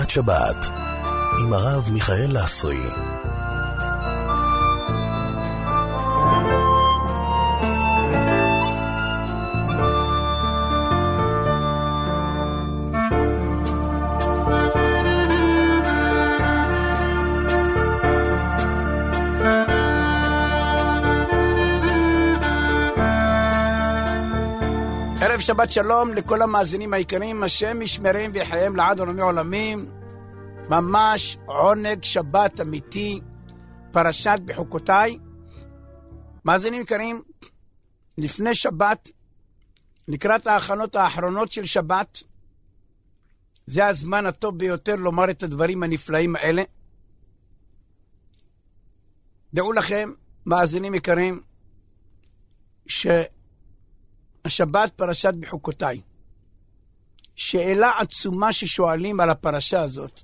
שעת שבת עם הרב מיכאל לסרי. ערב שבת שלום לכל המאזינים העיקריים, השם ישמרם ויחייהם לעד עולמי עולמים. ממש עונג שבת אמיתי, פרשת בחוקותיי. מאזינים עיקריים, לפני שבת, לקראת ההכנות האחרונות של שבת, זה הזמן הטוב ביותר לומר את הדברים הנפלאים האלה. דעו לכם, מאזינים עיקריים, השבת פרשת בחוקותיי. שאלה עצומה ששואלים על הפרשה הזאת.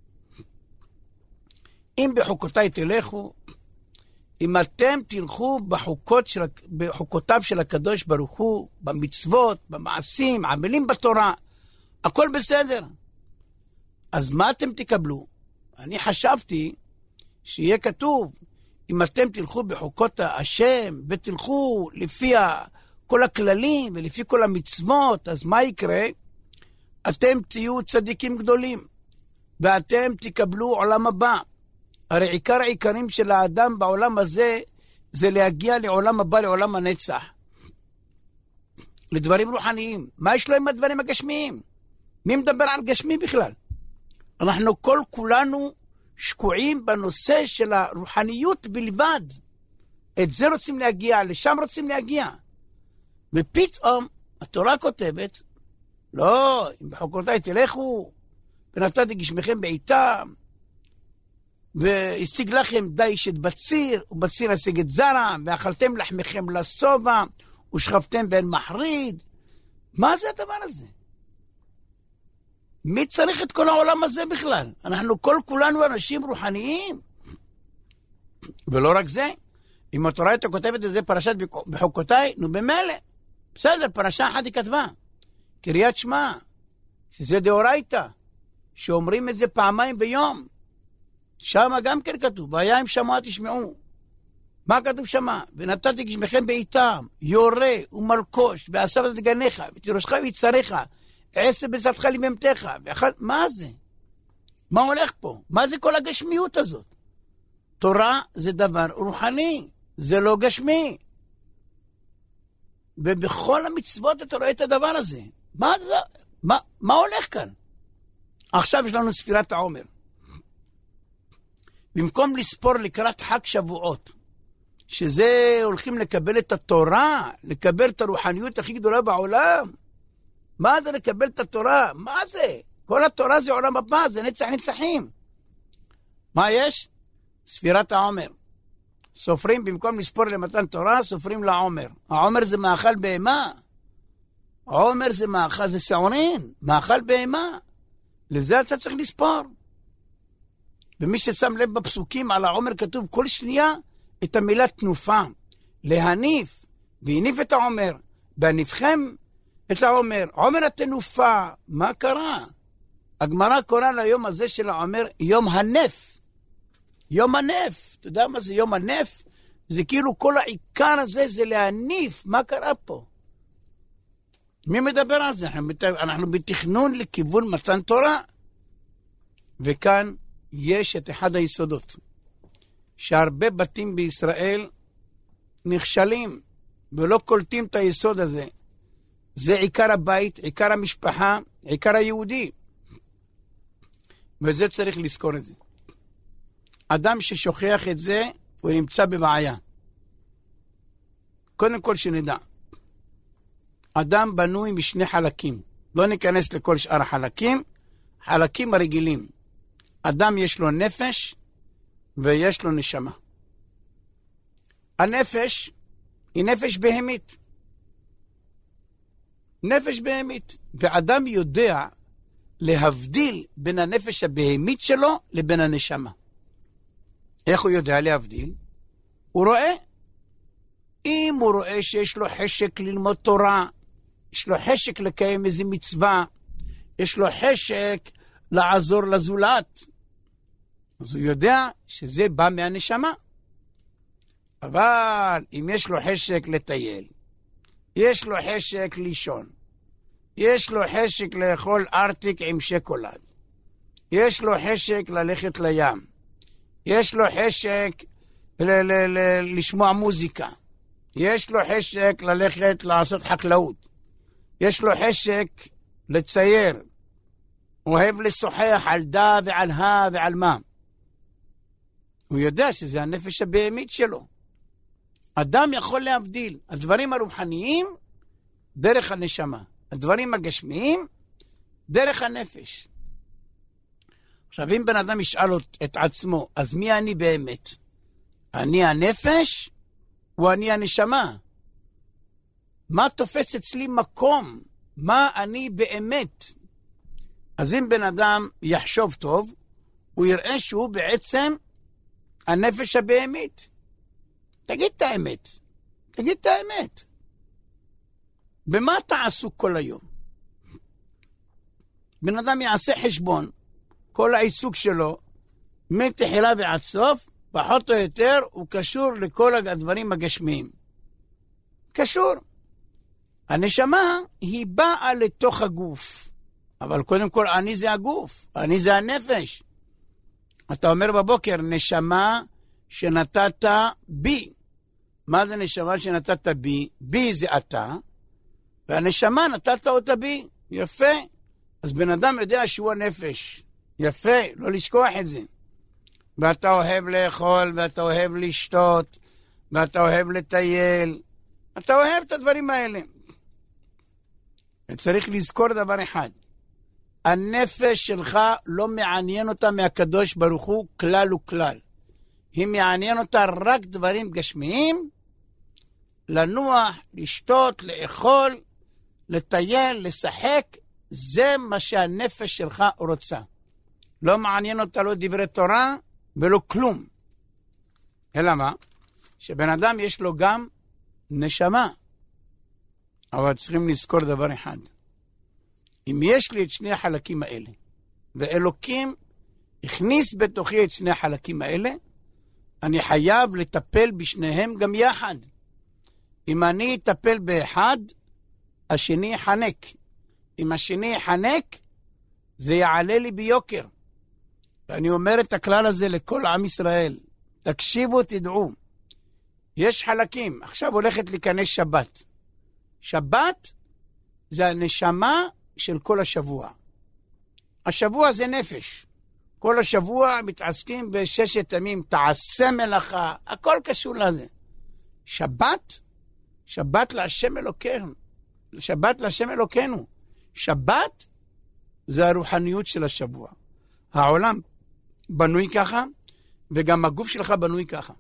אם בחוקותיי תלכו, אם אתם תלכו בחוקותיו של הקדוש ברוך הוא, במצוות, במעשים, עמלים בתורה, הכל בסדר. אז מה אתם תקבלו? אני חשבתי שיהיה כתוב, אם אתם תלכו בחוקות השם, ותלכו לפי כל הכללים ולפי כל המצוות, אז מה יקרה? אתם תהיו צדיקים גדולים, ואתם תקבלו עולם הבא. הרי עיקר העיקרים של האדם בעולם הזה, זה להגיע לעולם הבא, לעולם הנצח. לדברים רוחניים. מה יש לו עם הדברים הגשמיים? מי מדבר על גשמי בכלל? אנחנו כולנו שקועים בנושא של הרוחניות בלבד. את זה רוצים להגיע, לשם רוצים להגיע. ופתאום התורה כותבת, לא, אם בחוקותיי תלכו, ונתתי גשמכם בעיתם, והשיג לכם דיש את בציר, ובציר השיג את זרע, ואכלתם לחמכם לשובע, ושכבתם בין מחריד. מה זה הדבר הזה? מי צריך את כל העולם הזה בכלל? אנחנו כולנו אנשים רוחניים. ולא רק זה, אם התורה הייתה כותבת את זה פרשת בחוקותיי, נו במילא. בסדר, פרשה אחת היא כתבה. קריאת שמע, שזה דאורייתא, שאומרים את זה פעמיים ביום. שם גם כן כתוב, והיה אם שמוע תשמעו. מה כתוב שמה? ונתתי גשמכם בעיתם, יורה ומלקוש, ואספת את גניך, ותירושך ויצריך, עשב בצאתך לבהמתך. מה זה? מה הולך פה? מה זה כל הגשמיות הזאת? תורה זה דבר רוחני, זה לא גשמי. ובכל המצוות אתה רואה את הדבר הזה. מה הולך כאן? עכשיו יש לנו ספירת העומר. במקום לספור לקראת חג שבועות, שזה הולכים לקבל את התורה, לקבל את הרוחניות הכי גדולה בעולם. מה זה לקבל את התורה? מה זה? כל התורה זה עולם הבא, זה נצח נצחים. מה יש? ספירת העומר. סופרים, במקום לספור למתן תורה, סופרים לעומר. העומר זה מאכל בהמה. העומר זה מאכל, זה שעורין, מאכל בהמה. לזה אתה צריך לספור. ומי ששם לב בפסוקים על העומר כתוב כל שנייה את המילה תנופה. להניף, והניף את העומר, והניפכם את העומר. עומר התנופה, מה קרה? הגמרא קורא ליום הזה של העומר יום הנף. יום הנף, אתה יודע מה זה יום הנף? זה כאילו כל העיקר הזה זה להניף, מה קרה פה? מי מדבר על זה? אנחנו בתכנון לכיוון מתן תורה. וכאן יש את אחד היסודות, שהרבה בתים בישראל נכשלים ולא קולטים את היסוד הזה. זה עיקר הבית, עיקר המשפחה, עיקר היהודי. וזה צריך לזכור את זה. אדם ששוכח את זה, הוא נמצא בבעיה. קודם כל שנדע. אדם בנוי משני חלקים. לא ניכנס לכל שאר החלקים. חלקים הרגילים. אדם יש לו נפש, ויש לו נשמה. הנפש היא נפש בהמית. נפש בהמית. ואדם יודע להבדיל בין הנפש הבהמית שלו לבין הנשמה. איך הוא יודע להבדיל? הוא רואה. אם הוא רואה שיש לו חשק ללמוד תורה, יש לו חשק לקיים איזה מצווה, יש לו חשק לעזור לזולת. אז הוא יודע שזה בא מהנשמה. אבל אם יש לו חשק לטייל, יש לו חשק לישון, יש לו חשק לאכול ארטיק עם שקולד, יש לו חשק ללכת לים, יש לו חשק לשמוע מוזיקה, יש לו חשק ללכת לעשות חקלאות, יש לו חשק לצייר, אוהב לשוחח על דה ועל הא ועל מה. הוא יודע שזה הנפש הבהמית שלו. אדם יכול להבדיל הדברים הרוחניים דרך הנשמה, הדברים הגשמיים דרך הנפש. עכשיו, אם בן אדם ישאל את עצמו, אז מי אני באמת? אני הנפש או אני הנשמה? מה תופס אצלי מקום? מה אני באמת? אז אם בן אדם יחשוב טוב, הוא יראה שהוא בעצם הנפש הבהמית. תגיד את האמת. תגיד את האמת. במה אתה עסוק כל היום? בן אדם יעשה חשבון, כל העיסוק שלו, מתחילה ועד סוף, פחות או יותר, הוא קשור לכל הדברים הגשמיים. קשור. הנשמה היא באה לתוך הגוף. אבל קודם כל, אני זה הגוף, אני זה הנפש. אתה אומר בבוקר, נשמה שנתת בי. מה זה נשמה שנתת בי? בי זה אתה, והנשמה נתת אותה בי. יפה. אז בן אדם יודע שהוא הנפש. יפה, לא לשכוח את זה. ואתה אוהב לאכול, ואתה אוהב לשתות, ואתה אוהב לטייל. אתה אוהב את הדברים האלה. וצריך לזכור דבר אחד. הנפש שלך לא מעניין אותה מהקדוש ברוך הוא כלל וכלל. היא מעניין אותה רק דברים גשמיים, לנוח, לשתות, לאכול, לטייל, לשחק. זה מה שהנפש שלך רוצה. לא מעניין אותה לא דברי תורה ולא כלום. אלא מה? שבן אדם יש לו גם נשמה. אבל צריכים לזכור דבר אחד. אם יש לי את שני החלקים האלה, ואלוקים הכניס בתוכי את שני החלקים האלה, אני חייב לטפל בשניהם גם יחד. אם אני אטפל באחד, השני יחנק. אם השני יחנק, זה יעלה לי ביוקר. ואני אומר את הכלל הזה לכל עם ישראל. תקשיבו, תדעו. יש חלקים. עכשיו הולכת להיכנס שבת. שבת זה הנשמה של כל השבוע. השבוע זה נפש. כל השבוע מתעסקים בששת ימים, תעשה מלאכה, הכל קשור לזה. שבת, שבת להשם אלוקינו. שבת להשם אלוקינו. שבת זה הרוחניות של השבוע. העולם בנוי ככה, וגם הגוף שלך בנוי ככה.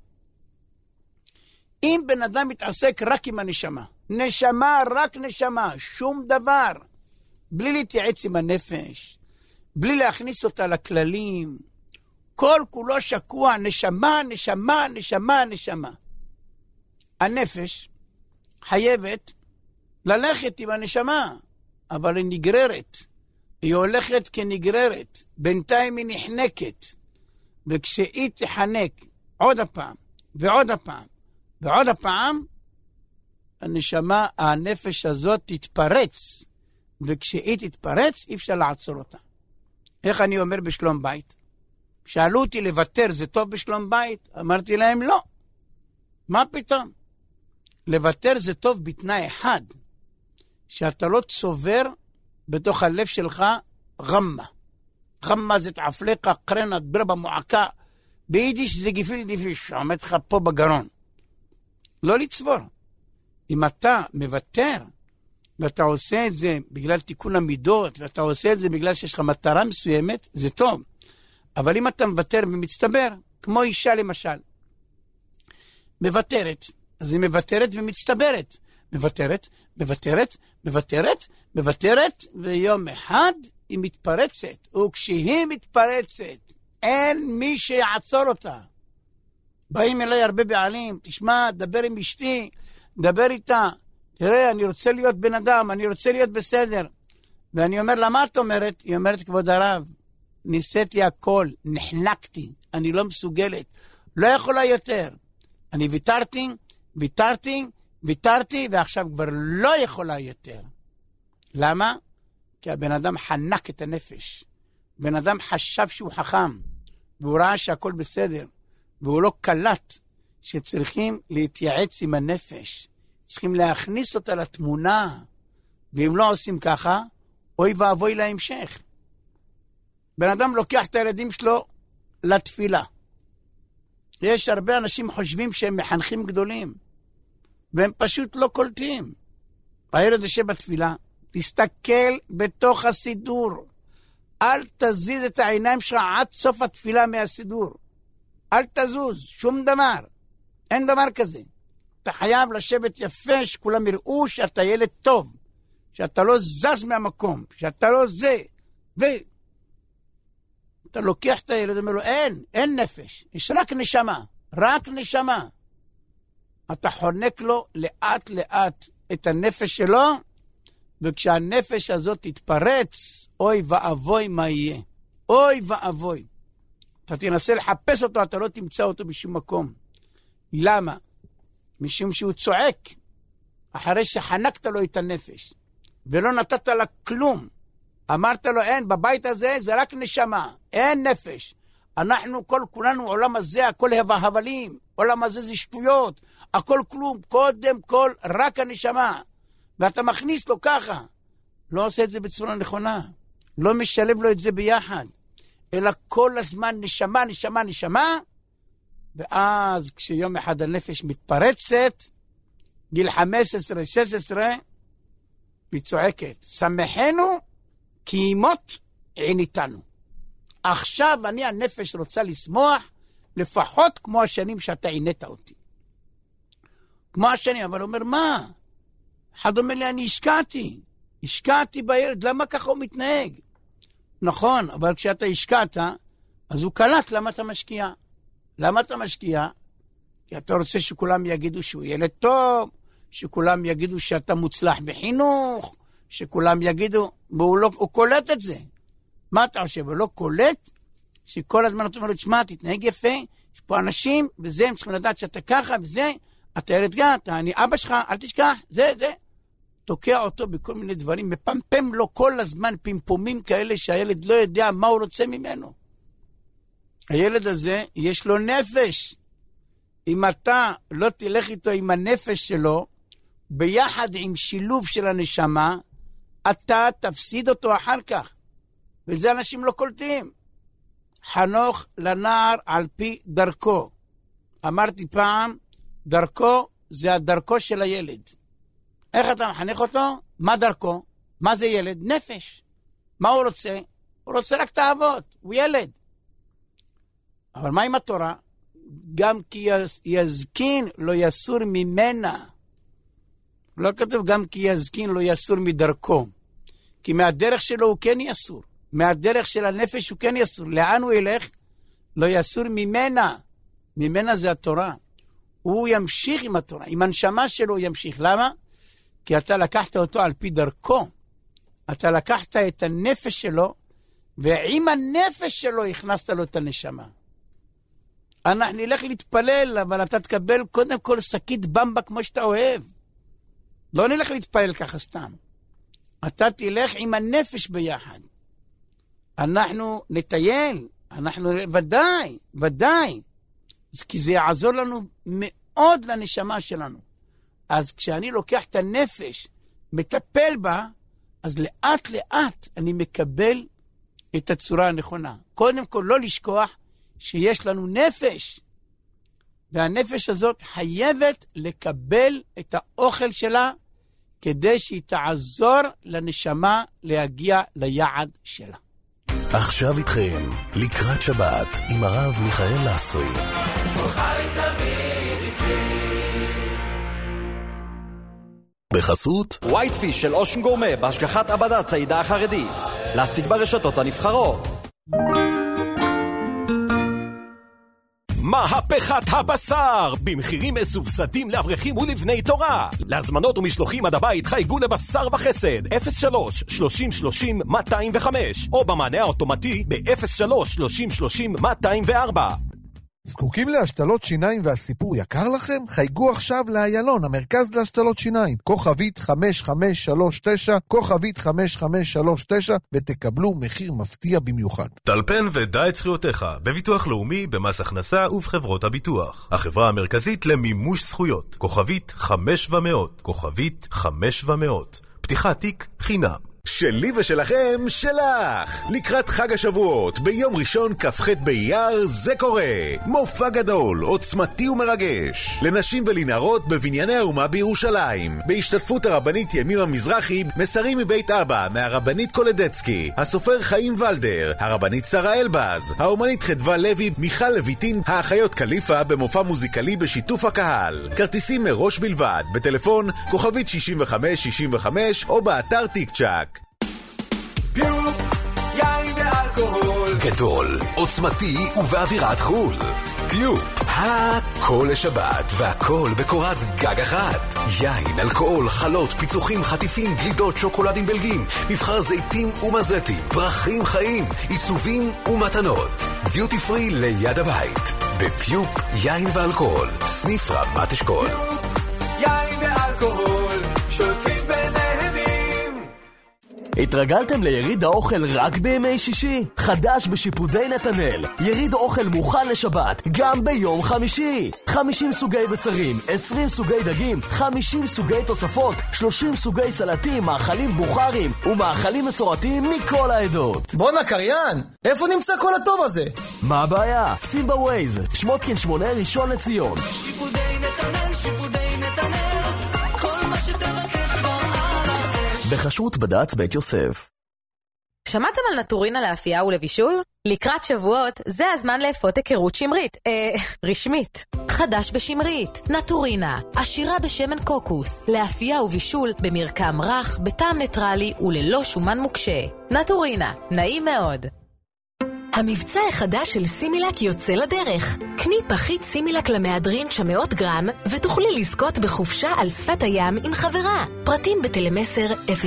אם בן אדם מתעסק רק עם הנשמה, נשמה, רק נשמה, שום דבר, בלי להתייעץ עם הנפש, בלי להכניס אותה לכללים, כל כולו שקוע, נשמה, נשמה, נשמה, נשמה. הנפש חייבת ללכת עם הנשמה, אבל היא נגררת. היא הולכת כנגררת, בינתיים היא נחנקת. וכשהיא תחנק עוד הפעם, ועוד הפעם, ועוד הפעם, הנשמה, הנפש הזאת תתפרץ. וכשהיא תתפרץ, אי אפשר לעצור אותה. איך אני אומר בשלום בית? שאלו אותי לוותר, זה טוב בשלום בית? אמרתי להם לא. מה פתאום? לוותר זה טוב בתנאי אחד, שאתה לא צובר בתוך הלב שלך רמה. רמה זה תעפלך קרנה ברבה מועקה, ביידיש זה גפיל דיפיש, עומד לך פה בגרון. לא לצבור. אם אתה מוותר, ואתה עושה את זה בגלל תיקון המידות, ואתה עושה את זה בגלל שיש לך מטרה מסוימת, זה טוב. אבל אם אתה מוותר ומצטבר, כמו אישה למשל, מוותרת, אז היא מוותרת ומצטברת. מוותרת, מוותרת, מוותרת, מוותרת, ויום אחד היא מתפרצת. וכשהיא מתפרצת, אין מי שיעצור אותה. באים אליי הרבה בעלים, תשמע, דבר עם אשתי, דבר איתה, תראה, אני רוצה להיות בן אדם, אני רוצה להיות בסדר. ואני אומר לה, מה את אומרת? היא אומרת, כבוד הרב, ניסיתי הכל, נחנקתי, אני לא מסוגלת, לא יכולה יותר. אני ויתרתי, ועכשיו כבר לא יכולה יותר. למה? כי הבן אדם חנק את הנפש. בן אדם חשב שהוא חכם, והוא ראה שהכל בסדר, והוא לא קלט שצריכים להתייעץ עם הנפש. צריכים להכניס אותה לתמונה, ואם לא עושים ככה, אוי ואבוי להמשך. בן אדם לוקח את הילדים שלו לתפילה. יש הרבה אנשים חושבים שהם מחנכים גדולים, והם פשוט לא קולטים. הילד יושב בתפילה, תסתכל בתוך הסידור. אל תזיז את העיניים שלך עד סוף התפילה מהסידור. אל תזוז, שום דבר. אין דבר כזה. אתה חייב לשבת יפה, שכולם יראו שאתה ילד טוב, שאתה לא זז מהמקום, שאתה לא זה, אתה לוקח את הילד ואומר לו, אין נפש, יש רק נשמה. אתה חונק לו לאט לאט את הנפש שלו, וכשהנפש הזאת תתפרץ, אוי ואבוי מה יהיה. אוי ואבוי. אתה תנסה לחפש אותו, אתה לא תמצא אותו בשום מקום. למה? משום שהוא צועק, אחרי שחנקת לו את הנפש, ולא נתת לה כלום. אמרת לו, אין, בבית הזה זה רק נשמה, אין נפש. אנחנו כולנו עולם הזה, הכל הבלים, עולם הזה זה שטויות, הכל כלום, קודם כל רק הנשמה. ואתה מכניס לו ככה, לא עושה את זה בצורה נכונה, לא משלב לו את זה ביחד, אלא כל הזמן נשמה, ואז כשיום אחד הנפש מתפרצת, גיל 15-16, היא צועקת, שמחנו כי ימות עיניתנו. עכשיו אני הנפש רוצה לשמוח, לפחות כמו השנים שאתה עינית אותי. כמו השנים, אבל הוא אומר, מה? אחד אומר לי, אני השקעתי בילד, למה ככה הוא מתנהג? נכון, אבל כשאתה השקעת, אז הוא קלט למה אתה משקיע. למה אתה משקיע? כי אתה רוצה שכולם יגידו שהוא ילד טוב, שכולם יגידו שאתה מוצלח בחינוך, שכולם יגידו, הוא קולט את זה. מה אתה חושב? הוא לא קולט? שכל הזמן אתה אומר לו, תשמע, תתנהג יפה, יש פה אנשים, וזה, הם צריכים לדעת שאתה ככה, וזה, אתה ילד גן, אני אבא שלך, אל תשכח, זה. תוקע אותו בכל מיני דברים, מפמפם לו כל הזמן פמפומים כאלה שהילד לא יודע מה הוא רוצה ממנו. הילד הזה יש לו נפש. אם אתה לא תלך איתו עם הנפש שלו, ביחד עם שילוב של הנשמה, אתה תפסיד אותו אחר כך. וזה אנשים לא קולטים. חנוך לנער על פי דרכו. אמרתי פעם, דרכו זה הדרכו של הילד. איך אתה מחנך אותו? מה דרכו? מה זה ילד? נפש. מה הוא רוצה? הוא רוצה רק תאוות, הוא ילד. אבל מה עם התורה? גם כי יזקין לא יסור ממנה. לא כתוב גם כי יזקין לא יסור מדרכו. כי מהדרך שלו הוא כן יסור. מהדרך של הנפש הוא כן יסור. לאן הוא ילך? לא יסור ממנה. ממנה זה התורה. הוא ימשיך עם התורה. עם הנשמה שלו הוא ימשיך. למה? כי אתה לקחת אותו על פי דרכו. אתה לקחת את הנפש שלו, ועם הנפש שלו הכנסת לו את הנשמה. אנחנו נלך להתפלל, אבל אתה תקבל קודם כל שקית במבה כמו שאתה אוהב. לא נלך להתפלל ככה סתם. אתה תלך עם הנפש ביחד. אנחנו נטייל, אנחנו ודאי. כי זה יעזור לנו מאוד לנשמה שלנו. אז כשאני לוקח את הנפש, מטפל בה, אז לאט לאט אני מקבל את הצורה הנכונה. קודם כל לא לשכוח שיש לנו נפש, והנפש הזאת חייבת לקבל את האוכל שלה, כדי שהיא תעזור לנשמה להגיע ליעד שלה. עכשיו איתכם, לקראת שבת, עם הרב מיכאל לסרי. בחסות ווייטפיש של אושן גורמה בהשגחת עבדת צעידה החרדית. להשיג ברשתות הנבחרות. מהפכת הבשר, במחירים מסובסדים לאברכים ולבני תורה. להזמנות ומשלוחים עד הבית חייגו לבשר וחסד 03-30-30-205 או במענה האוטומטי ב-03-30-30-204. זקוקים להשתלות שיניים והסיפור יקר לכם? חייגו עכשיו לאיילון, המרכז להשתלות שיניים, כוכבית 5539, כוכבית 5539, ותקבלו מחיר מפתיע במיוחד. טלפן ודע את זכויותיך, בביטוח לאומי, במס הכנסה ובחברות הביטוח. החברה המרכזית למימוש זכויות, כוכבית 500, כוכבית 500. פתיחת תיק חינם. שלי ושלכם, שלך. לקראת חג השבועות, ביום ראשון כ"ח באייר, זה קורה. מופע גדול, עוצמתי ומרגש. לנשים ולנערות בבנייני האומה בירושלים. בהשתתפות הרבנית ימימה מזרחי, מסרים מבית אבא, מהרבנית קולדצקי, הסופר חיים ולדר, הרבנית שרה אלבז, האומנית חדווה לוי, מיכל לויטין, האחיות קליפה במופע מוזיקלי בשיתוף הקהל. כרטיסים מראש בלבד, בטלפון כוכבית 6565 או באתר טיק צ'ק. פיוק, יין ואלכוהול גדול, עוצמתי ובאווירת חול. פיוק, הכל לשבת והכל בקורת גג אחת. יין, אלכוהול, חלות, פיצוחים, חטיפים, גלידות, שוקולדים בלגים, מבחר זיתים ומזטים, פרחים חיים, עיצובים ומתנות. דיוטי פרי ליד הבית. בפיוק, יין ואלכוהול, סניף רמת אשכול. פיוק, יין ואלכוהול, שולטים ונהנים. התרגלתם ליריד האוכל רק בימי שישי? חדש בשיפודי נתנאל, יריד האוכל מוכן לשבת גם ביום חמישי. 50 סוגי בשרים, 20 סוגי דגים, 50 סוגי תוספות, 30 סוגי סלטים, מאכלים בוכרים ומאכלים מסורתיים מכל העדות. בונה קריין, איפה נמצא כל הטוב הזה? מה הבעיה? שים בווייז, שמותקין 8 ראשון לציון. שיפודי נתנאל, שיפודי נתנאל, כל מה שתבקש כבר על האש. בחשרות בד"ץ בית יוסף. שמעתם על נטורינה לאפייה ולבישול? לקראת שבועות, זה הזמן לאפות היכרות שמרית. רשמית. חדש בשמרית. נטורינה, עשירה בשמן קוקוס, לאפייה ובישול במרקם רך, בטעם ניטרלי וללא שומן מוקשה. נטורינה, נעים מאוד. המבצע החדש של סימילק יוצא לדרך. קני פחית סימילק למהדרין 900 גרם, ותוכלי לזכות בחופשה על שפת הים עם חברה. פרטים בטלמסר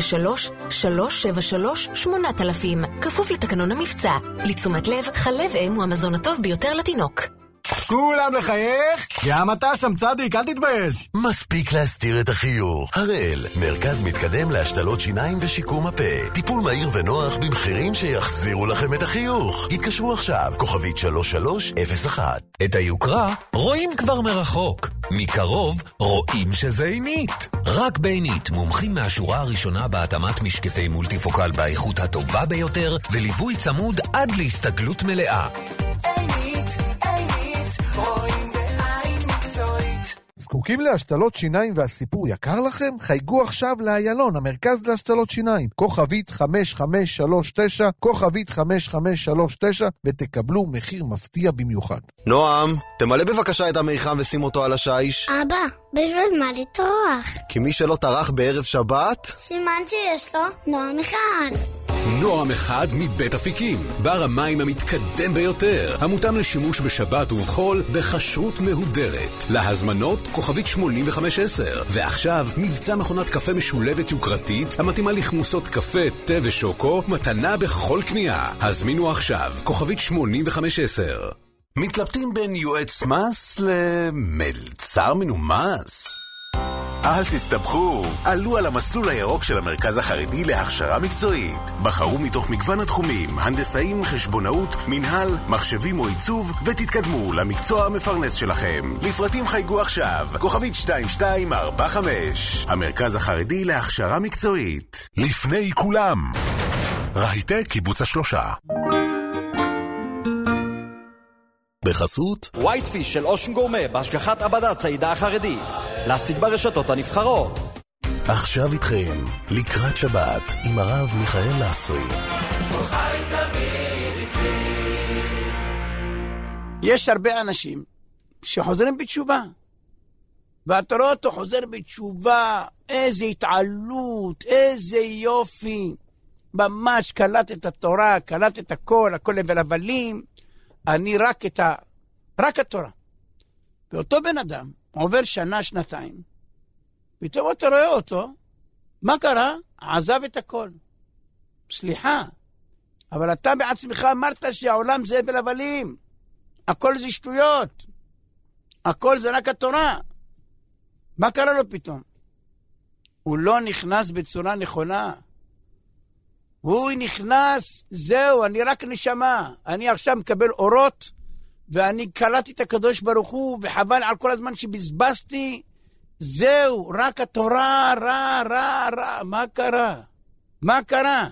03-373-8000, כפוף לתקנון המבצע. לתשומת לב, חלב אם הוא המזון הטוב ביותר לתינוק. כולם לחייך? גם אתה שם צדיק, אל תתבייש. מספיק להסתיר את החיוך. הראל, מרכז מתקדם להשתלות שיניים ושיקום הפה. טיפול מהיר ונוח במחירים שיחזירו לכם את החיוך. התקשרו עכשיו, כוכבית 3301. את היוקרה רואים כבר מרחוק. מקרוב רואים שזה עינית. רק בעינית, מומחים מהשורה הראשונה בהתאמת משקפי מולטיפוקל באיכות הטובה ביותר, וליווי צמוד עד להסתגלות מלאה. זקוקים להשתלות שיניים והסיפור יקר לכם? חייגו עכשיו לאיילון, המרכז להשתלות שיניים, כוכבית 5539, כוכבית 5539, ותקבלו מחיר מפתיע במיוחד. נועם, תמלא בבקשה את המיחם ושים אותו על השיש. אבא, בשביל מה לטרוח? כי מי שלא טרח בערב שבת... סימן שיש לו נועם אחד. נועם אחד מבית אפיקים, בר המים המתקדם ביותר, המותאם לשימוש בשבת ובחול בכשרות מהודרת. להזמנות כוכבית 8510. ועכשיו מבצע מכונת קפה משולבת יוקרתית המתאימה לכמוסות קפה, תה ושוקו, מתנה בכל קנייה. הזמינו עכשיו כוכבית 8510. מתלבטים בין יועץ מס למלצר מנומס? אל תסתבכו, עלו על המסלול הירוק של המרכז החרדי להכשרה מקצועית. בחרו מתוך מגוון התחומים, הנדסאים, חשבונאות, מנהל, מחשבים או עיצוב, ותתקדמו למקצוע המפרנס שלכם. לפרטים חייגו עכשיו, כוכבית 2245. המרכז החרדי להכשרה מקצועית. לפני כולם, רהיטק קיבוץ השלושה. בחסות ווייטפיש של אושן גורמה בהשגחת עבדת סעידה החרדית. להשיג ברשתות הנבחרות. עכשיו איתכם, לקראת שבת עם הרב מיכאל לסרי. יש הרבה אנשים שחוזרים בתשובה, ואתה רואה אותו חוזר בתשובה, איזה התעלות, איזה יופי, ממש קלט את התורה, קלט את הכל, הכל לבל הבלים. אני רק את רק התורה. ואותו בן אדם עובר שנה, שנתיים, פתאום אתה רואה אותו, מה קרה? עזב את הכל. סליחה, אבל אתה בעצמך אמרת שהעולם זה הבל הבלים. הכל זה שטויות. הכל זה רק התורה. מה קרה לו פתאום? הוא לא נכנס בצורה נכונה. הוא נכנס, זהו, אני רק נשמה. אני עכשיו מקבל אורות, ואני קלטתי את הקדוש ברוך הוא, וחבל על כל הזמן שבזבזתי. זהו, רק התורה, רע. מה קרה? מה קרה?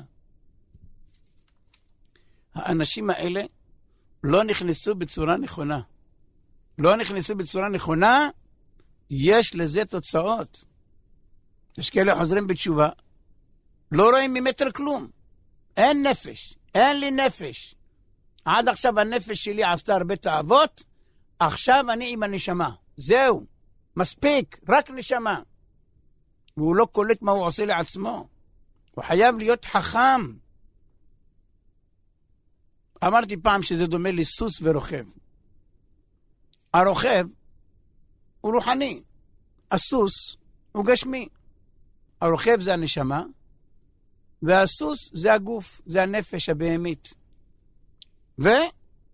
האנשים האלה לא נכנסו בצורה נכונה. לא נכנסו בצורה נכונה, יש לזה תוצאות. יש כאלה חוזרים בתשובה, לא רואים ממטר כלום. אין נפש, אין לי נפש. עד עכשיו הנפש שלי עשתה הרבה תאוות, עכשיו אני עם הנשמה. זהו, מספיק, רק נשמה. והוא לא קולט מה הוא עושה לעצמו. הוא חייב להיות חכם. אמרתי פעם שזה דומה לסוס ורוכב. הרוכב הוא רוחני, הסוס הוא גשמי. הרוכב זה הנשמה, והסוס זה הגוף, זה הנפש הבהמית. ויום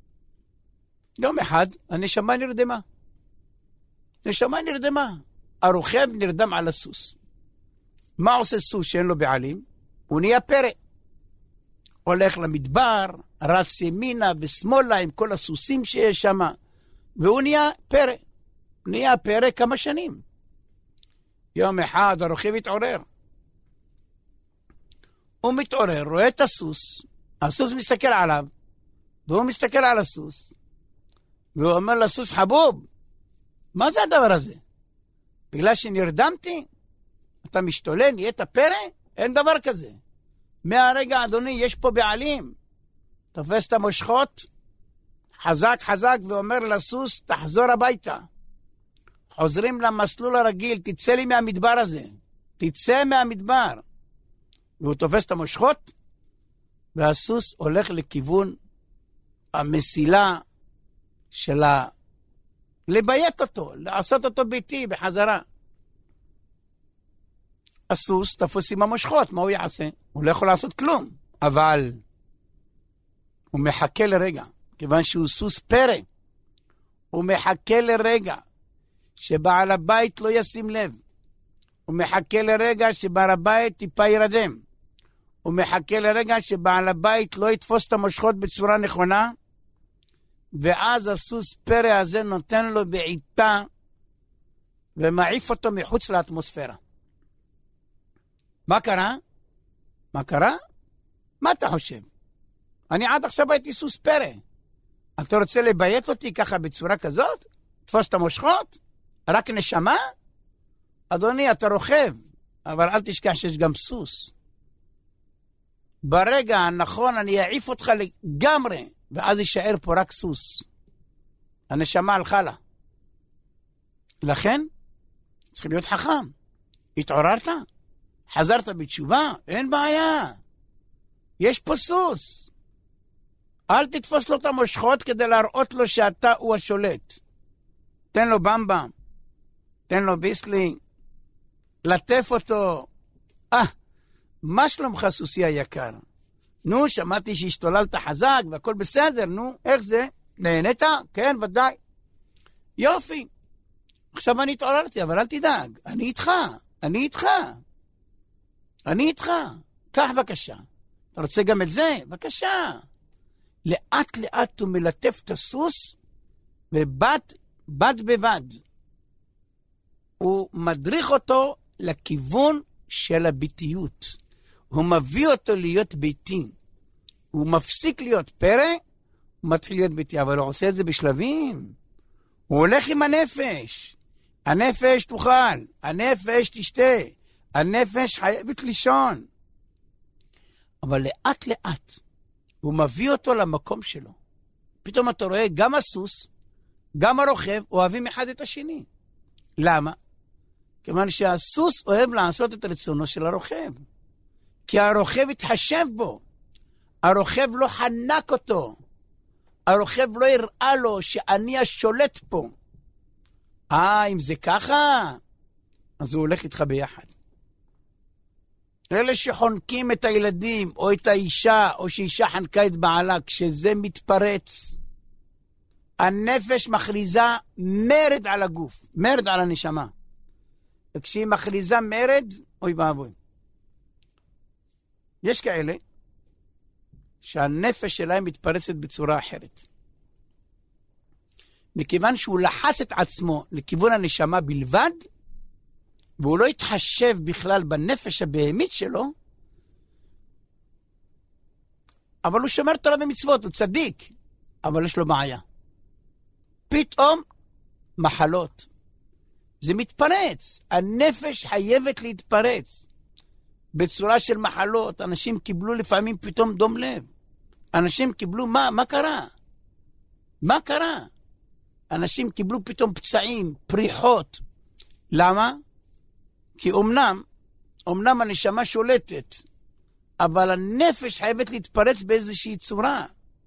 אחד הנשמה נרדמה. נשמה נרדמה. הרוכב נרדם על הסוס. מה עושה סוס שאין לו בעלים? הוא נהיה פרא. הולך למדבר, רץ ימינה ושמאלה עם כל הסוסים שיש שם, והוא נהיה פרא. נהיה פרא כמה שנים. יום אחד הרוכב התעורר. הוא מתעורר, רואה את הסוס, הסוס מסתכל עליו, והוא מסתכל על הסוס, והוא אומר לסוס, חבוב, מה זה הדבר הזה? בגלל שנרדמתי? אתה משתולל, נהיית פרא? אין דבר כזה. מהרגע, אדוני, יש פה בעלים. תופס את המושכות, חזק, ואומר לסוס, תחזור הביתה. חוזרים למסלול הרגיל, תצא לי מהמדבר הזה. תצא מהמדבר. והוא תופס את המושכות, והסוס הולך לכיוון המסילה שלה, לביית אותו, לעשות אותו ביתי בחזרה. הסוס תפוס עם המושכות, מה הוא יעשה? הוא לא יכול לעשות כלום, אבל הוא מחכה לרגע, כיוון שהוא סוס פרא, הוא מחכה לרגע שבעל הבית לא ישים לב, הוא מחכה לרגע שבעל הבית טיפה ירדם, הוא מחכה לרגע שבעל הבית לא יתפוס את המושכות בצורה נכונה, ואז הסוס פרא הזה נותן לו בעיטה, ומעיף אותו מחוץ לאטמוספירה. מה קרה? מה קרה? מה אתה חושב? אני עד עכשיו הייתי סוס פרא. אתה רוצה לביית אותי ככה בצורה כזאת? תפוס את המושכות? רק נשמה? אדוני, אתה רוכב, אבל אל תשכח שיש גם סוס. ברגע הנכון אני אעיף אותך לגמרי, ואז יישאר פה רק סוס. הנשמה הלכה לה. לכן, צריך להיות חכם. התעוררת? חזרת בתשובה? אין בעיה. יש פה סוס. אל תתפוס לו את המושכות כדי להראות לו שאתה הוא השולט. תן לו במבם. תן לו ביסלי. לטף אותו. מה שלומך סוסי היקר? נו, שמעתי שהשתוללת חזק והכל בסדר, נו, איך זה? נהנית? כן, ודאי. יופי. עכשיו אני התעוררתי, אבל אל תדאג. אני איתך. קח בבקשה. אתה רוצה גם את זה? בבקשה. לאט לאט הוא מלטף את הסוס, ובד בבד. הוא מדריך אותו לכיוון של הביתיות. הוא מביא אותו להיות ביתי. הוא מפסיק להיות פרא, הוא מתחיל להיות ביתי, אבל הוא עושה את זה בשלבים. הוא הולך עם הנפש. הנפש תאכל, הנפש תשתה, הנפש חייבת לישון. אבל לאט לאט הוא מביא אותו למקום שלו. פתאום אתה רואה גם הסוס, גם הרוכב, אוהבים אחד את השני. למה? כיוון שהסוס אוהב לעשות את רצונו של הרוכב. כי הרוכב התחשב בו. הרוכב לא חנק אותו. הרוכב לא יראה לו שאני השולט פה. אם זה ככה, אז הוא הולך איתך ביחד. אלה שחונקים את הילדים, או את האישה, או שאישה חנקה את בעלה, כשזה מתפרץ, הנפש מכריזה מרד על הגוף, מרד על הנשמה. וכשהיא מכריזה מרד, אוי ואבוי. יש כאלה שהנפש שלהם מתפרצת בצורה אחרת. מכיוון שהוא לחץ את עצמו לכיוון הנשמה בלבד, והוא לא התחשב בכלל בנפש הבהמית שלו, אבל הוא שומר תורה במצוות, הוא צדיק, אבל יש לו בעיה. פתאום מחלות. זה מתפרץ. הנפש חייבת להתפרץ. בצורה של מחלות. אנשים קיבלו לפעמים פתאום דום לב. אנשים קיבלו, מה קרה? מה קרה? אנשים קיבלו פתאום פצעים, פריחות. למה? כי אומנם הנשמה שולטת, אבל הנפש חייבת להתפרץ באיזושהי צורה.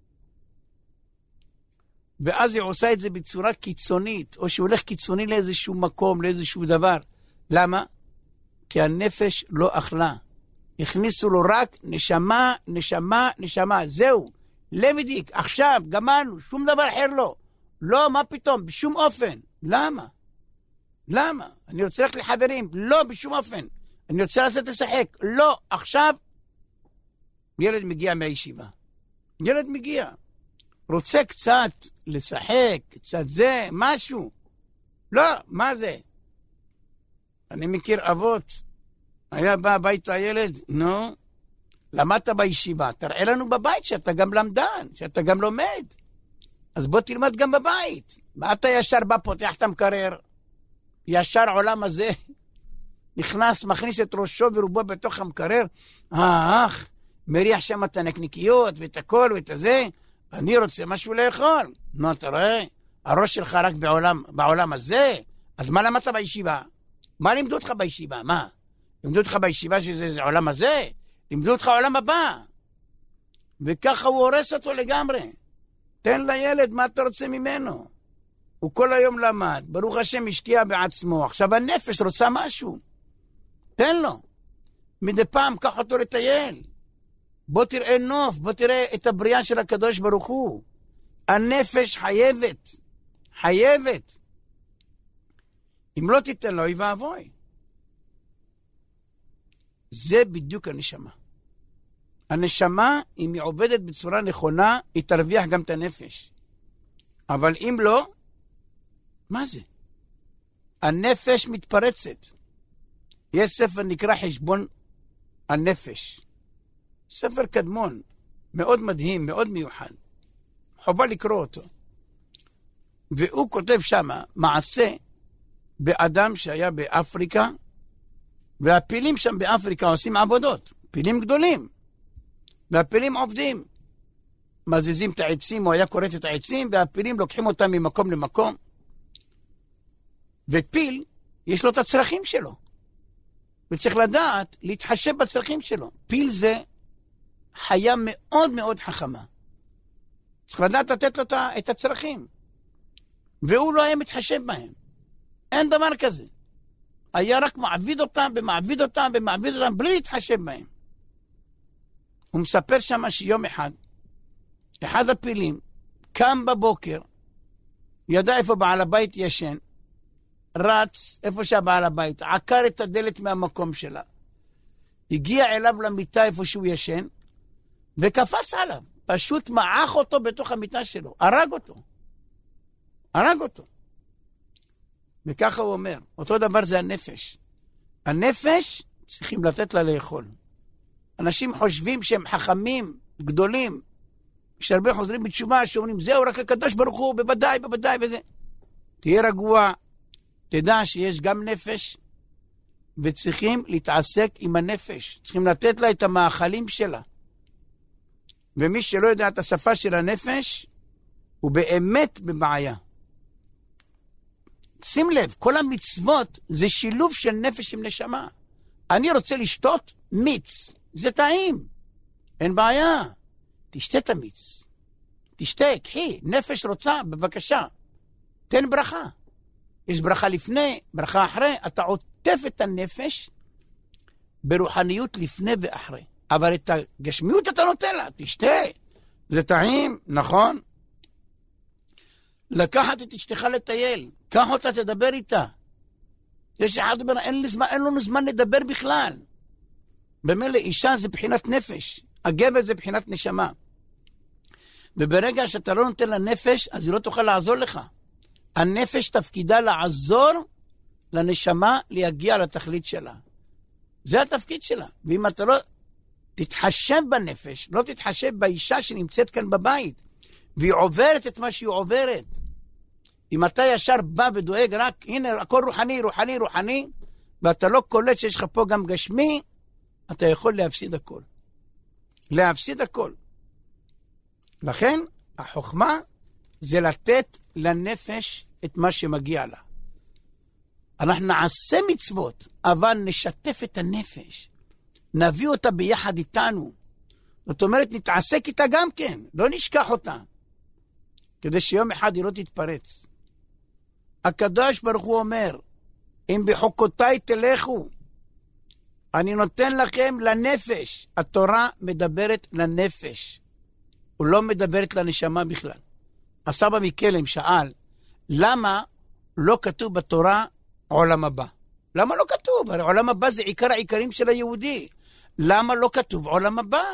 ואז היא עושה את זה בצורה קיצונית, או שהולך קיצוני לאיזשהו מקום, לאיזשהו דבר. למה? כי הנפש לא אכלה. הכניסו לו רק נשמה, נשמה, נשמה. זהו, לבידיק, עכשיו, גמרנו, שום דבר אחר לא. לא, מה פתאום? בשום אופן. למה? למה? אני רוצה ללכת לחברים. לא, בשום אופן. אני רוצה לצאת לשחק. לא, עכשיו. ילד מגיע מהישיבה. ילד מגיע. רוצה קצת לשחק, קצת זה, משהו. לא, מה זה? אני מכיר אבות. היה בא הביתה הילד, נו, למדת בישיבה. תראה לנו בבית שאתה גם למדן, שאתה גם לומד. אז בוא תלמד גם בבית. מה אתה ישר בא, פותח את המקרר? ישר עולם הזה נכנס, מכניס את ראשו ורובו בתוך המקרר. מריח שם את הנקניקיות ואת הכל ואת הזה. אני רוצה משהו לאכול. נו, אתה רואה? הראש שלך רק בעולם הזה. אז מה למדת בישיבה? מה לימדו אותך בישיבה? מה? לימדו אותך בישיבה שזה העולם הזה? לימדו אותך העולם הבא. וככה הוא הורס אותו לגמרי. תן לילד מה אתה רוצה ממנו. הוא כל היום למד, ברוך השם השקיע בעצמו. עכשיו הנפש רוצה משהו. תן לו. מדי פעם קח אותו לטייל. בוא תראה נוף, בוא תראה את הבריאה של הקדוש ברוך הוא. הנפש חייבת. אם לא תיתן לו, היא ואבוי. זה בדיוק הנשמה. הנשמה, אם היא עובדת בצורה נכונה, היא תרוויח גם את הנפש. אבל אם לא, מה זה? הנפש מתפרצת. יש ספר נקרא חשבון הנפש. ספר קדמון, מאוד מדהים, מאוד מיוחד. חובה לקרוא אותו. והוא כותב שם מעשה באדם שהיה באפריקה, והפילים שם באפריקה עושים עבודות. פילים גדולים. והפילים עובדים. מזיזים את העצים, הוא היה קורט את העצים, והפילים לוקחים אותם ממקום למקום. ופיל, יש לו את הצרכים שלו. וצריך לדעת, להתחשב בצרכים שלו. פיל זה חיה מאוד מאוד חכמה. צריך לדעת לתת לו את הצרכים. והוא לא היה מתחשב בהם. אין דבר כזה. היה רק מעביד אותם, בלי להתחשב בהם. הוא מספר שם שיום אחד הפילים קם בבוקר, ידע איפה בעל הבית ישן, רץ איפה שהבעל הבית, עקר את הדלת מהמקום שלה, הגיע אליו למיטה איפה שהוא ישן, וקפץ עליו, פשוט מעך אותו בתוך המיטה שלו, הרג אותו. וככה הוא אומר, אותו דבר זה הנפש. הנפש צריכים לתת לה לאכול. אנשים חושבים שהם חכמים, גדולים. יש הרבה חוזרים בתשובה שאומרים, זהו רק הקדוש ברוך הוא, בוודאי וזה. תהיה רגוע, תדע שיש גם נפש, וצריכים להתעסק עם הנפש. צריכים לתת לה את המאכלים שלה. ומי שלא יודע את השפה של הנפש, הוא באמת בבעיה. שים לב, כל המצוות זה שילוב של נפש עם נשמה. אני רוצה לשתות מיץ, זה טעים, אין בעיה, תשתה את המיץ. תשתה, קחי, נפש רוצה, בבקשה. תן ברכה. יש ברכה לפני, ברכה אחרי, אתה עוטף את הנפש ברוחניות לפני ואחרי. אבל את הגשמיות אתה נותן לה, תשתה. זה טעים, נכון? לקחת את אשתך לטייל, קח אותה, תדבר איתה. יש אחד אומר, אין לנו זמן לדבר בכלל. במילא אישה זה בחינת נפש, הגבר זה בחינת נשמה. וברגע שאתה לא נותן לנפש, אז היא לא תוכל לעזור לך. הנפש תפקידה לעזור לנשמה להגיע לתכלית שלה. זה התפקיד שלה. ואם אתה לא תתחשב בנפש, לא תתחשב באישה שנמצאת כאן בבית, והיא עוברת את מה שהיא עוברת. אם אתה ישר בא ודואג רק, הנה, הכל רוחני, רוחני, רוחני, ואתה לא קולט שיש לך פה גם גשמי, אתה יכול להפסיד הכל. להפסיד הכל. לכן, החוכמה זה לתת לנפש את מה שמגיע לה. אנחנו נעשה מצוות, אבל נשתף את הנפש. נביא אותה ביחד איתנו. זאת אומרת, נתעסק איתה גם כן, לא נשכח אותה. כדי שיום אחד היא לא תתפרץ. הקדוש ברוך הוא אומר, אם בחוקותיי תלכו, אני נותן לכם לנפש. התורה מדברת לנפש. הוא לא מדברת לנשמה בכלל. הסבא מקלם שאל, למה לא כתוב בתורה עולם הבא? למה לא כתוב? הרי עולם הבא זה עיקר העיקרים של היהודי. למה לא כתוב עולם הבא?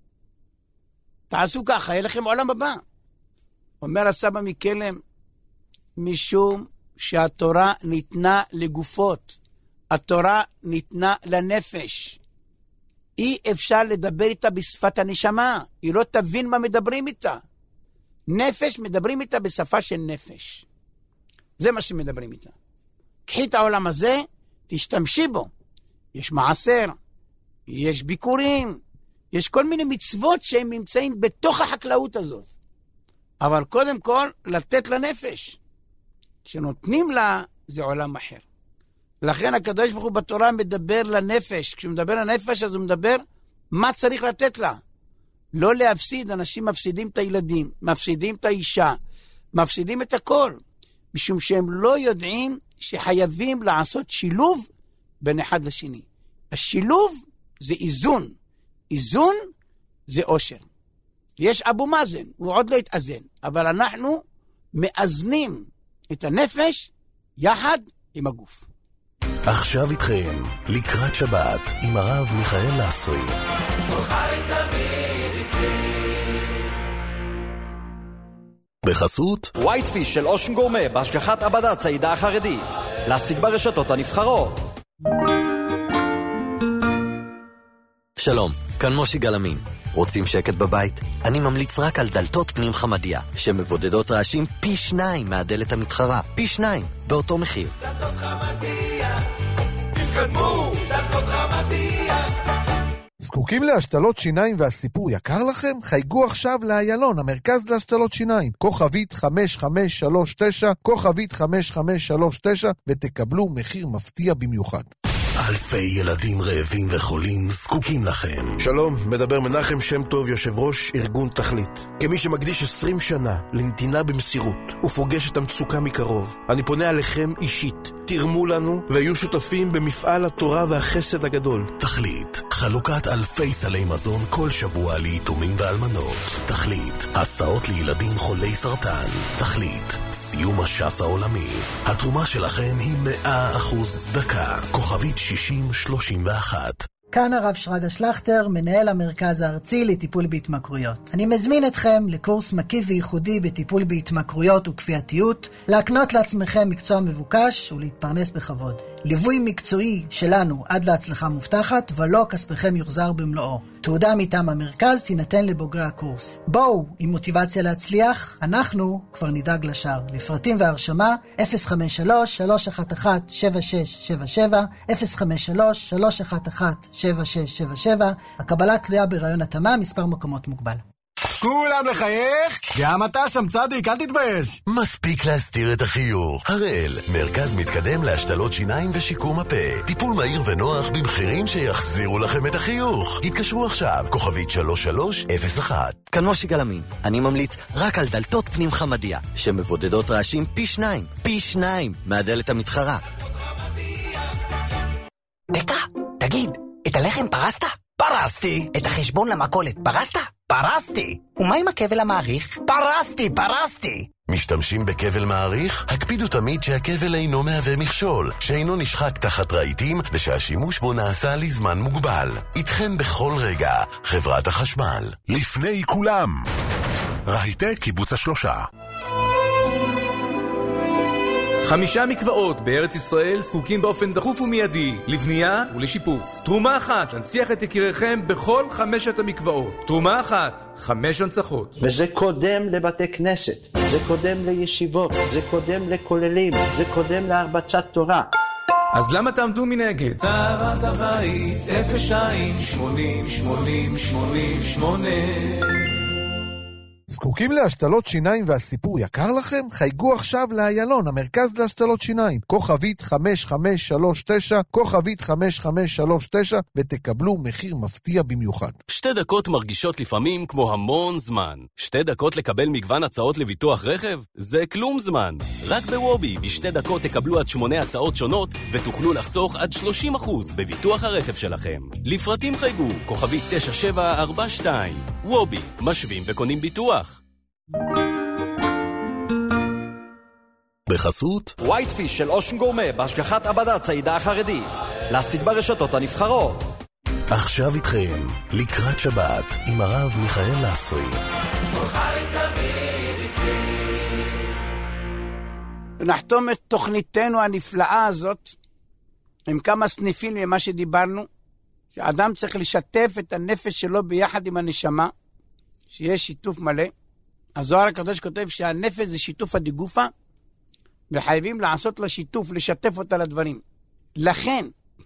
תעשו ככה, יהיה לכם עולם הבא. אומר הסבא מקלם, משום שהתורה ניתנה לגופות. התורה ניתנה לנפש. אי אפשר לדבר איתה בשפת הנשמה. היא לא תבין מה מדברים איתה. נפש מדברים איתה בשפה של נפש. זה מה שמדברים איתה. קחי את העולם הזה, תשתמשי בו. יש מעשר, יש ביקורים, יש כל מיני מצוות שהם נמצאים בתוך החקלאות הזאת. אבל קודם כל, לתת לנפש. כשנותנים לה, זה עולם אחר. לכן הקדוש ברוך הוא בתורה מדבר לנפש. כשהוא מדבר לנפש, אז הוא מדבר מה צריך לתת לה. לא להפסיד, אנשים מפסידים את הילדים, מפסידים את האישה, מפסידים את הכל. משום שהם לא יודעים שחייבים לעשות שילוב בין אחד לשני. השילוב זה איזון. איזון זה אושר. יש אבו מאזן, הוא עוד לא התאזן, אבל אנחנו מאזנים את הנפש יחד עם הגוף. עכשיו איתכם, לקראת שבת, עם הרב מיכאל לסרי. בחסות ווייטפיש של אושן גורמה בהשגחת עבדת סעידה החרדית. להשיג ברשתות הנבחרות. שלום, כאן מושי גלמין. רוצים שקט בבית? אני ממליץ רק על דלתות פנים חמדיה, שמבודדות רעשים פי 2 מהדלת המתחרה. פי 2, באותו מחיר. דלתות חמדיה, תתקדמו, דלתות חמדיה. זקוקים להשתלות שיניים והסיפור יקר לכם? חייגו עכשיו לאיילון, המרכז להשתלות שיניים. כוכבית 5539, כוכבית 5539, ותקבלו מחיר מפתיע במיוחד. אלפי ילדים רעבים וחולים זקוקים לכם. שלום, מדבר מנחם שם טוב, יושב ראש ארגון תכלית. כמי שמקדיש 20 שנה לנתינה במסירות ופוגש את המצוקה מקרוב, אני פונה עליכם אישית. תרמו לנו ויהיו שותפים במפעל התורה והחסד הגדול. תכלית, חלוקת אלפי סלי מזון כל שבוע ליתומים ואלמנות. תכלית, הסעות לילדים חולי סרטן. תכלית, סיום הש"ס העולמי. התרומה שלכם היא 100% צדקה. כוכבית 6031. כאן הרב שרגא שלכטר, מנהל המרכז הארצי לטיפול בהתמכרויות. אני מזמין אתכם לקורס מקיף וייחודי בטיפול בהתמכרויות וכפייתיות, להקנות לעצמכם מקצוע מבוקש ולהתפרנס בכבוד. ליווי מקצועי שלנו עד להצלחה מובטחת, ולא כספכם יוחזר במלואו. תעודה מטעם המרכז תינתן לבוגרי הקורס. בואו עם מוטיבציה להצליח, אנחנו כבר נדאג לשאר. לפרטים והרשמה 053-311-7677, 053-311-7677, הקבלה קריאה ברעיון התאמה, מספר מקומות מוגבל. כולם לחייך? גם אתה שם צדיק, אל תתבייש. מספיק להסתיר את החיוך. הראל, מרכז מתקדם להשתלות שיניים ושיקום הפה. טיפול מהיר ונוח במחירים שיחזירו לכם את החיוך. התקשרו עכשיו, כוכבית 3301. כאן מושי גלמין. אני ממליץ רק על דלתות פנים חמדיה, שמבודדות רעשים פי שניים מהדלת המתחרה. דקה, תגיד, את הלחם פרסת? פרסתי. את החשבון למכולת פרסת? פרסתי. ומה עם הכבל המעריך? פרסתי. משתמשים בכבל מעריך? הקפידו תמיד שהכבל אינו מהווה מכשול, שאינו נשחק תחת רהיטים ושהשימוש בו נעשה לזמן מוגבל. איתכם בכל רגע, חברת החשמל. לפני כולם, רהיטי קיבוץ השלושה. 5 מקוואות בארץ ישראל זקוקים באופן דחוף ומיידי לבנייה ולשיפוץ. תרומה אחת להנציח את יקיריכם בכל 5 המקוואות. תרומה אחת, 5 הנצחות. וזה קודם לבתי כנסת, זה קודם לישיבות, זה קודם לכוללים, זה קודם להרבצת תורה. אז למה תעמדו מנגד? תאוות הבית 02 80 80 88. זקוקים להשתלות שיניים והסיפור יקר לכם? חייגו עכשיו לאיילון, המרכז להשתלות שיניים. כוכבית 5539, כוכבית 5539, ותקבלו מחיר מפתיע במיוחד. 2 דקות מרגישות לפעמים כמו המון זמן. 2 דקות לקבל מגוון הצעות לביטוח רכב? זה כלום זמן. רק בוובי, ב2 דקות תקבלו עד 8 הצעות שונות, ותוכלו לחסוך עד 30% בביטוח הרכב שלכם. לפרטים חייגו, כוכבית 9742. וובי, משווים וקונים ביטוח. בחסות ווייטפיש של אושן גורמה בהשגחת עבודת סעידה החרדית. להשיג ברשתות הנבחרות. עכשיו איתכם, לקראת שבת עם הרב מיכאל לסרי. נחתום את תוכניתנו הנפלאה הזאת עם כמה סניפים ממה שדיברנו, שאדם צריך לשתף את הנפש שלו ביחד עם הנשמה, שיש שיתוף מלא. הזוהר הקדוש כותב שהנפש זה שיתוף הדיגופה, וחייבים לעשות לה שיתוף, לשתף אותה לדברים. לכן,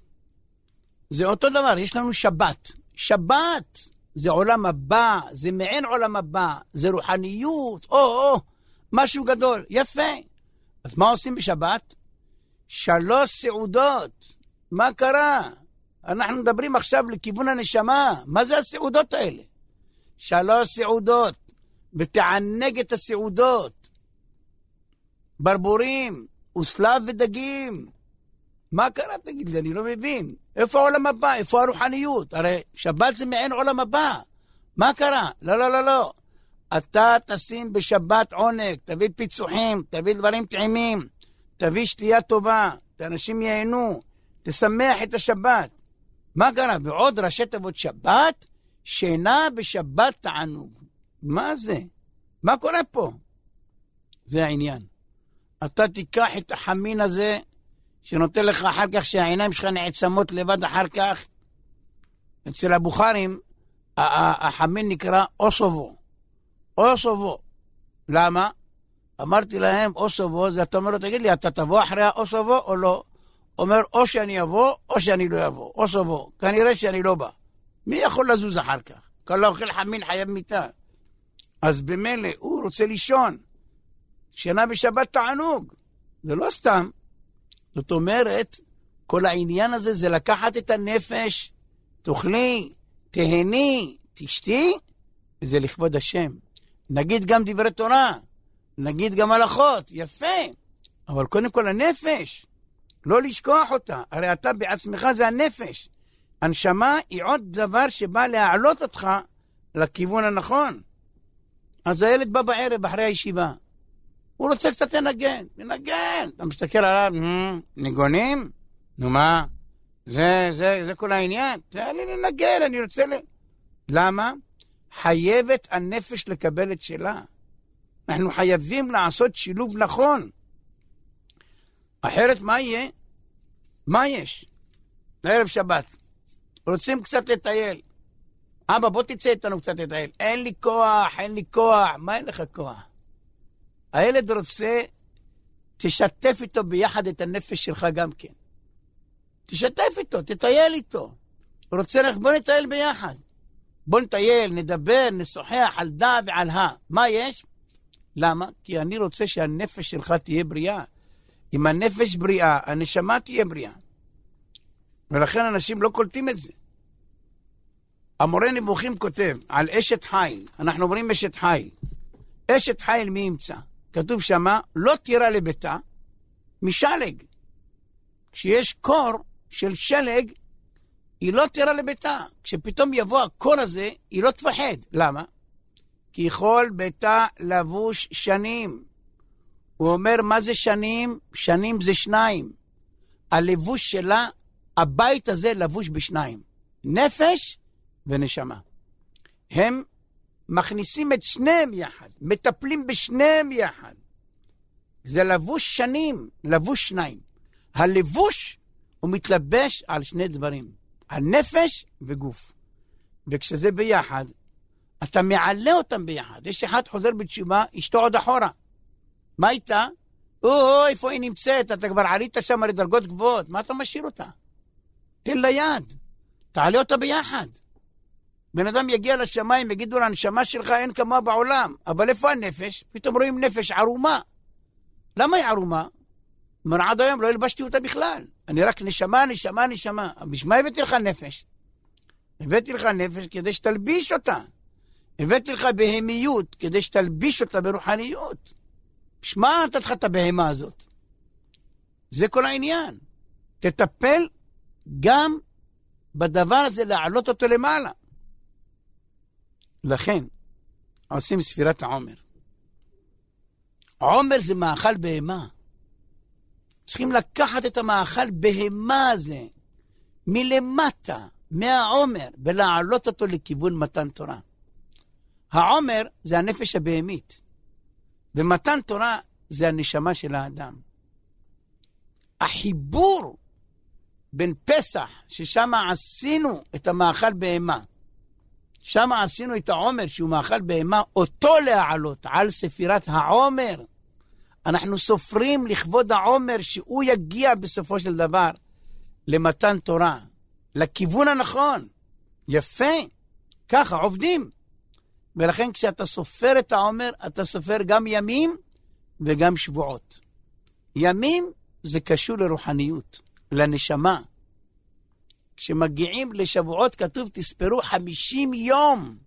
זה אותו דבר, יש לנו שבת. שבת זה עולם הבא, זה מעין עולם הבא, זה רוחניות, משהו גדול, יפה. אז מה עושים בשבת? 3 סעודות. מה קרה? אנחנו מדברים עכשיו לכיוון הנשמה. מה זה הסעודות האלה? 3 סעודות. ותענג את הסעודות. ברבורים, וסלב ודגים. מה קרה? תגיד לי, אני לא מבין. איפה העולם הבא? איפה הרוחניות? הרי שבת זה מעין עולם הבא. מה קרה? לא. אתה תשים בשבת עונג, תביא פיצוחים, תביא דברים טעימים, תביא שתייה טובה, אנשים ייהנו, תשמח את השבת. מה קרה? בעוד ראשי תיבות שבת, שינה בשבת תענוג. מה זה? מה קורה פה? זה העניין. אתה תיקח את החמין הזה, שנותן לך אחר כך שהעיניים שלך נעצמות לבד אחר כך. אצל הבוכרים, החמין נקרא אוסובו. אוסובו. למה? אמרתי להם, אוסובו, זה אתה אומר לו, תגיד לי, אתה תבוא אחרי האוסובו או לא? אומר, או שאני אבוא, או שאני לא אבוא. אוסובו. כנראה שאני לא בא. מי יכול לזוז אחר כך? כל לא אוכל חמין חייב מיטה. אז במילא הוא רוצה לישון. שינה בשבת תענוג. זה לא סתם. זאת אומרת, כל העניין הזה זה לקחת את הנפש, תאכלי, תהני, תשתי, וזה לכבוד השם. נגיד גם דברי תורה, נגיד גם הלכות, יפה. אבל קודם כל הנפש, לא לשכוח אותה. הרי אתה בעצמך זה הנפש. הנשמה היא עוד דבר שבא להעלות אותך לכיוון הנכון. אז הילד בא בערב אחרי הישיבה. הוא רוצה קצת לנגן. אתה מסתכל עליו, ניגונים? נו מה? זה כל העניין. תן לי לנגן, אני רוצה למה? חייבת הנפש לקבל את שלה. אנחנו חייבים לעשות שילוב נכון. אחרת מה יהיה? מה יש? לערב שבת. רוצים קצת לטייל. אבא, בוא תצא איתנו קצת לטייל. אין לי כוח. מה אין לך כוח? הילד רוצה, תשתף איתו ביחד את הנפש שלך גם כן. תשתף איתו, תטייל איתו. רוצה לך, בוא נטייל ביחד. בוא נטייל, נדבר, נשוחח על דא ועל הא. מה יש? למה? כי אני רוצה שהנפש שלך תהיה בריאה. אם הנפש בריאה, הנשמה תהיה בריאה. ולכן אנשים לא קולטים את זה. המורה נבוכים כותב על אשת חיל. אנחנו אומרים אשת חיל. אשת חיל מי ימצא? כתוב שמה, לא תירא לביתה משלג. כשיש קור של שלג, היא לא תירא לביתה. כשפתאום יבוא הקור הזה, היא לא תפחד. למה? כי כל ביתה לבוש שנים. הוא אומר, מה זה שנים? שנים זה 2. הלבוש שלה, הבית הזה לבוש ב2. נפש ונשמה. הם מכניסים את שניהם יחד, מטפלים בשניהם יחד. זה לבוש שנים, לבוש 2. הלבוש הוא מתלבש על 2 דברים, על נפש וגוף. וכשזה ביחד, אתה מעלה אותם ביחד. יש אחד חוזר בתשובה, אשתו עוד אחורה. מה איתה? איפה היא נמצאת? אתה כבר עלית שם לדרגות גבוהות. מה אתה משאיר אותה? תן לה יד. תעלה אותה ביחד. בן אדם יגיע לשמיים, יגידו לה, הנשמה שלך אין כמה בעולם. אבל איפה הנפש? פתאום רואים נפש ערומה. למה היא ערומה? אומר, עד היום לא הלבשתי אותה בכלל. אני רק נשמה, נשמה, נשמה. בשביל מה הבאתי לך נפש? הבאתי לך נפש כדי שתלביש אותה. הבאתי לך בהמיות כדי שתלביש אותה ברוחניות. שמה נתת לך את הבהמה הזאת? זה כל העניין. תטפל גם בדבר הזה, להעלות אותו למעלה. לכן, עושים ספירת העומר. עומר זה מאכל בהמה. צריכים לקחת את המאכל בהמה הזה, מלמטה, מהעומר, ולהעלות אותו לכיוון מתן תורה. העומר זה הנפש הבהמית, ומתן תורה זה הנשמה של האדם. החיבור בין פסח, ששם עשינו את המאכל בהמה, שם עשינו את העומר שהוא מאכל בהמה, אותו להעלות על ספירת העומר. אנחנו סופרים לכבוד העומר שהוא יגיע בסופו של דבר למתן תורה, לכיוון הנכון. יפה, ככה עובדים. ולכן כשאתה סופר את העומר, אתה סופר גם ימים וגם שבועות. ימים זה קשור לרוחניות, לנשמה. כשמגיעים לשבועות כתוב תספרו 50 יום.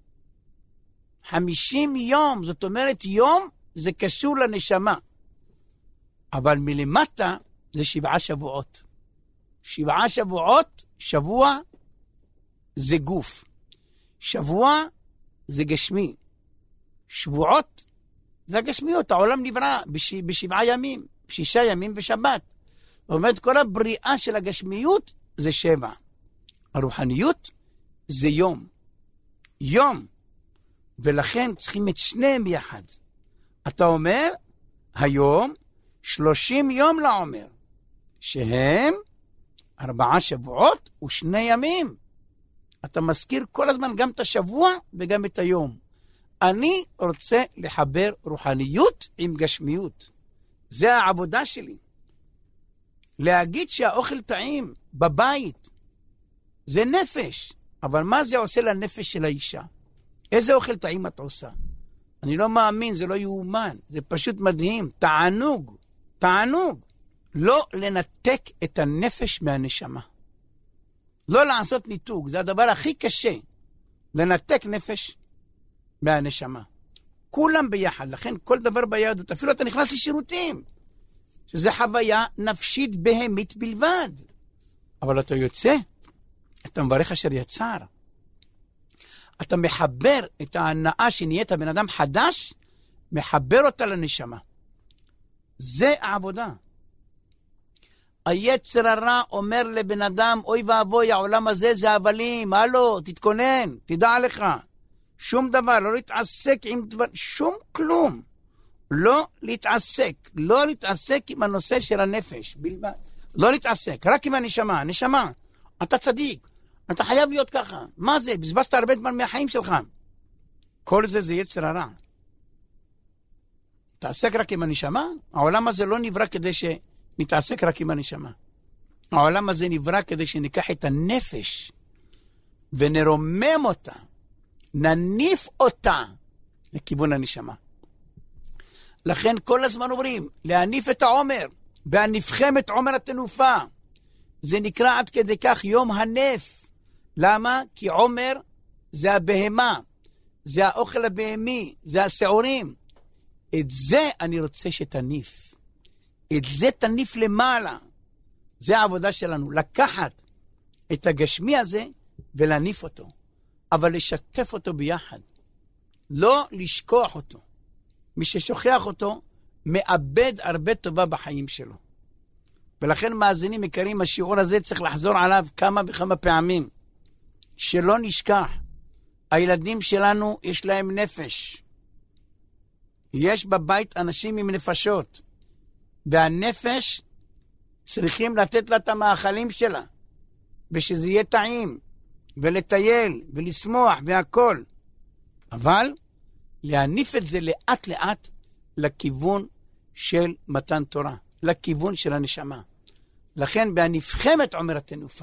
50 יום, זאת אומרת יום זה קשור לנשמה. אבל מלמטה זה 7 שבועות. 7 שבועות, שבוע זה גוף. שבוע זה גשמי. שבועות זה הגשמיות. העולם נברא ב7 ימים, 6 ימים ושבת. זאת אומרת, כל הבריאה של הגשמיות זה 7. הרוחניות זה יום. יום. ולכן צריכים את שניהם יחד. אתה אומר, היום 30 יום לעומר, שהם 4 שבועות ו2 ימים. אתה מזכיר כל הזמן גם את השבוע וגם את היום. אני רוצה לחבר רוחניות עם גשמיות. זה העבודה שלי. להגיד שהאוכל טעים בבית, זה נפש. אבל מה זה עושה לנפש של האישה? איזה אוכל טעים את עושה? אני לא מאמין, זה לא יאומן. זה פשוט מדהים. תענוג. תענוג. לא לנתק את הנפש מהנשמה. לא לעשות ניתוק. זה הדבר הכי קשה. לנתק נפש מהנשמה. כולם ביחד. לכן כל דבר ביהדות. אפילו אתה נכנס לשירותים. שזה חוויה נפשית בהמית בלבד. אבל אתה יוצא. אתה מברך אשר יצר. אתה מחבר את ההנאה שנהיית בן אדם חדש, מחבר אותה לנשמה. זה העבודה. היצר הרע אומר לבן אדם, אוי ואבוי, העולם הזה זה הבלים, הלו, תתכונן, תדע לך. שום דבר, לא להתעסק עם דבר, שום כלום. לא להתעסק עם הנושא של הנפש, בלבד. לא להתעסק, רק עם הנשמה. נשמה, אתה צדיק. אתה חייב להיות ככה. מה זה? בזבזת הרבה זמן מהחיים שלך. כל זה יצר הרע. תעסק רק עם הנשמה? העולם הזה לא נברא כדי שנתעסק רק עם הנשמה. העולם הזה נברא כדי שניקח את הנפש ונרומם אותה נניף אותה לכיוון הנשמה. לכן כל הזמן אומרים, להניף את העומר, והניפכם את עומר התנופה. זה נקרא עד כדי כך יום הנף. למה? כי עומר זה הבהמה, זה האוכל הבהמי, זה השעורים. את זה אני רוצה שתניף. את זה תניף למעלה. זה העבודה שלנו, לקחת את הגשמי הזה ולהניף אותו. אבל לשתף אותו ביחד. לא לשכוח אותו. מי ששוכח אותו, מאבד הרבה טובה בחיים שלו. ולכן מאזינים יקרים, השיעור הזה צריך לחזור עליו כמה וכמה פעמים. שלא נשכח. הילדים שלנו יש להם נפש. יש בבית אנשים עם נפשות. והנפש צריכים לתת לה את המאכלים שלה. ושזה יהיה טעים. ולטייל ולשמוח והכל. אבל להניף את זה לאט לאט לכיוון של מתן תורה. לכיוון של הנשמה. לכן בהניפכם את עומר התנופה.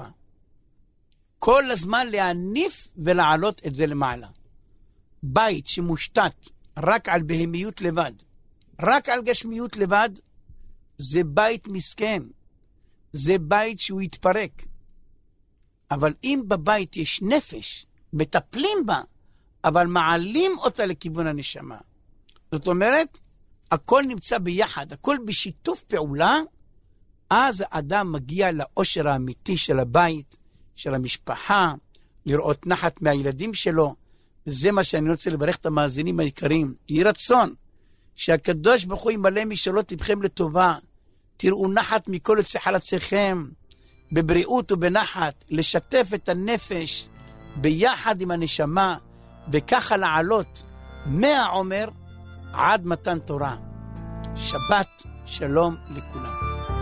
כל הזמן להניף ולעלות את זה למעלה. בית שמושתת רק על בהמיות לבד, רק על גשמיות לבד, זה בית מסכן. זה בית שהוא יתפרק. אבל אם בבית יש נפש, מטפלים בה, אבל מעלים אותה לכיוון הנשמה. זאת אומרת, הכל נמצא ביחד, הכל בשיתוף פעולה, אז האדם מגיע לאושר האמיתי של הבית, של המשפחה, לראות נחת מהילדים שלו. וזה מה שאני רוצה לברך את המאזינים היקרים. יהי רצון שהקדוש ברוך הוא ימלא משאלות לבכם לטובה. תראו נחת מכל יוצאי חלציכם, בבריאות ובנחת, לשתף את הנפש ביחד עם הנשמה, וככה לעלות מהעומר עד מתן תורה. שבת שלום לכולם.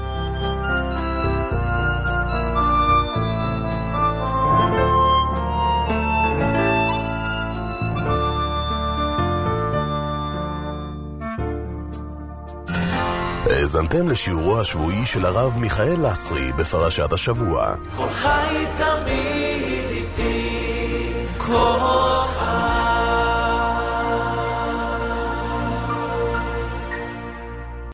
האזנתם לשיעורו השבועי של הרב מיכאל לסרי בפרשת השבוע. כל חי תמיד